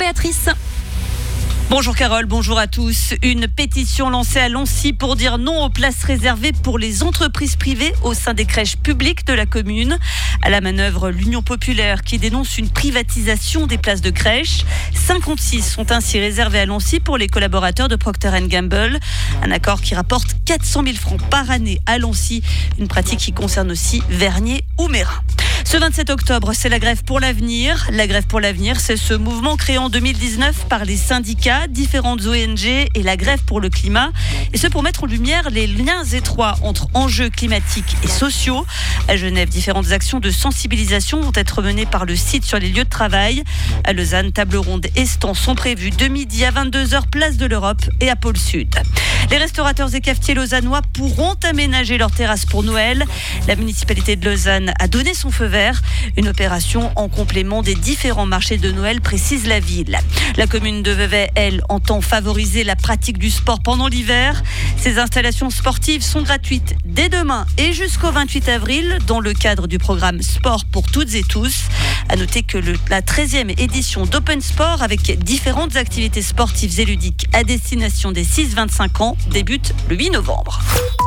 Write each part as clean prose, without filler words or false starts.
Béatrice. Bonjour Carole, bonjour à tous. Une pétition lancée à Lancy pour dire non aux places réservées pour les entreprises privées au sein des crèches publiques de la commune. À la manœuvre, l'Union populaire qui dénonce une privatisation des places de crèche. 56 sont ainsi réservées à Lancy pour les collaborateurs de Procter & Gamble. Un accord qui rapporte 400 000 francs par année à Lancy. Une pratique qui concerne aussi Vernier ou Mérin. Ce 27 octobre, c'est la grève pour l'avenir. La grève pour l'avenir, c'est ce mouvement créé en 2019 par les syndicats, différentes ONG et la grève pour le climat. Et ce pour mettre en lumière les liens étroits entre enjeux climatiques et sociaux. À Genève, différentes actions de sensibilisation vont être menées par le site sur les lieux de travail. À Lausanne, table ronde et stands sont prévus de midi à 22h, place de l'Europe et à Pôle Sud. Les restaurateurs et cafetiers lausannois pourront aménager leurs terrasses pour Noël. La municipalité de Lausanne a donné son feu vert. Une opération en complément des différents marchés de Noël, précise la ville. La commune de Vevey, elle, entend favoriser la pratique du sport pendant l'hiver. Ces installations sportives sont gratuites dès demain et jusqu'au 28 avril dans le cadre du programme Sport pour toutes et tous. À noter que la 13e édition d'Open Sport avec différentes activités sportives et ludiques à destination des 6-25 ans débute le 8 novembre.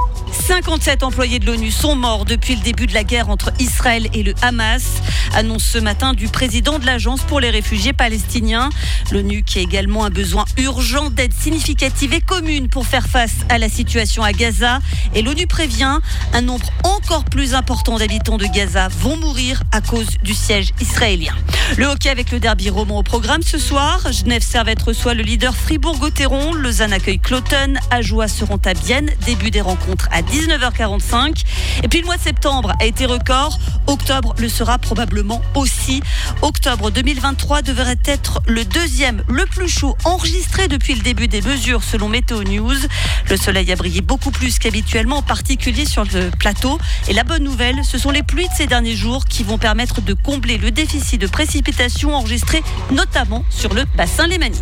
57 employés de l'ONU sont morts depuis le début de la guerre entre Israël et le Hamas. Annonce ce matin du président de l'Agence pour les réfugiés palestiniens. L'ONU qui a également un besoin urgent d'aide significative et commune pour faire face à la situation à Gaza. Et l'ONU prévient, un nombre encore plus important d'habitants de Gaza vont mourir à cause du siège israélien. Le hockey avec le derby roman au programme ce soir. Genève Servette reçoit le leader Fribourg-Gotteron. Lausanne accueille Cloton. Ajoie seront à Bienne. Début des rencontres à 19h45. Et puis le mois de septembre a été record. Octobre le sera probablement aussi. Octobre 2023 devrait être le deuxième le plus chaud enregistré depuis le début des mesures selon Météo News. Le soleil a brillé beaucoup plus qu'habituellement, en particulier sur le plateau. Et la bonne nouvelle, ce sont les pluies de ces derniers jours qui vont permettre de combler le déficit de précipitations enregistré notamment sur le bassin lémanique.